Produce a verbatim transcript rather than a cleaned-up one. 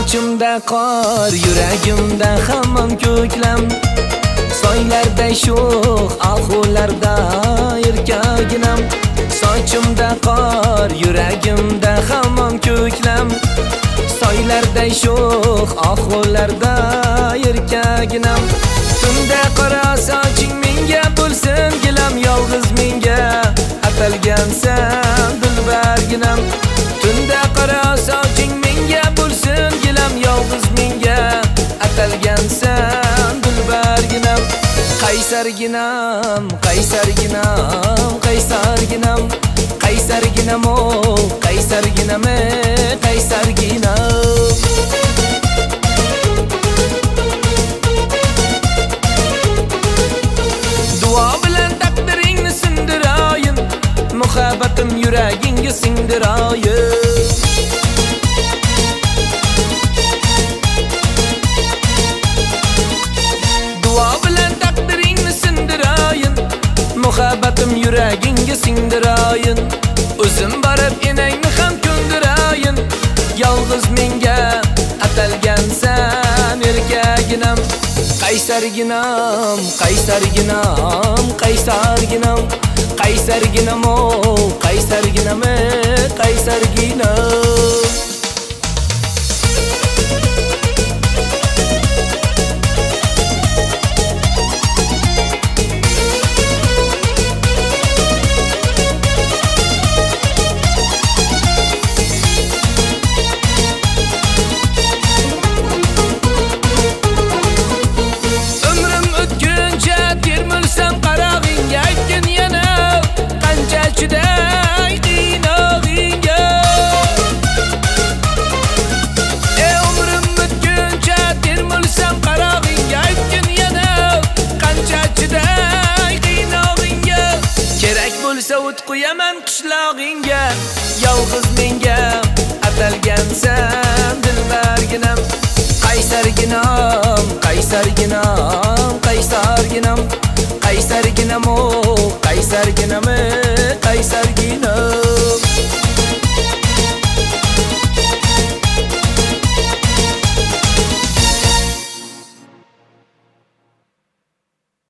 Sochimda qor, yuragimda hamon ko'klam. Soylarda sho'x, ahularda erkaginam. Sochimda qor, yuragimda hamon ko'klam. Soylarda sho'x, ahularda erkaginam. Tunda qora soching menga bo'lsin gilam, yolg'iz menga atalgansan dilbarginam. Tunda qora soching menga bo'lsin gilam, yolg'iz menga atalgansan dilbarginam. Qaysarginam, qaysarginam, qaysarginam, qaysarginam o, qaysarginam, qaysarginam. Muhabbatim yuragingga singdirayin. Duo bilan taqdiringni sindirayin. Muhabbatim yuragingga singdirayin. O'zim borib enangni ham ko'ndirayin. Yolg'iz menga atalgansan erkaginam. Qaysarginam, qaysarginam, qaysarginam, qaysarginam o, qaysarginam, qaysarginam. O't qo'yaman qishlog'ingga, yolg'iz menga atalgansan dilbarginam. Qaysarginam, qaysarginam, qaysarginam, qaysarginam o, qaysarginam, qaysarginam.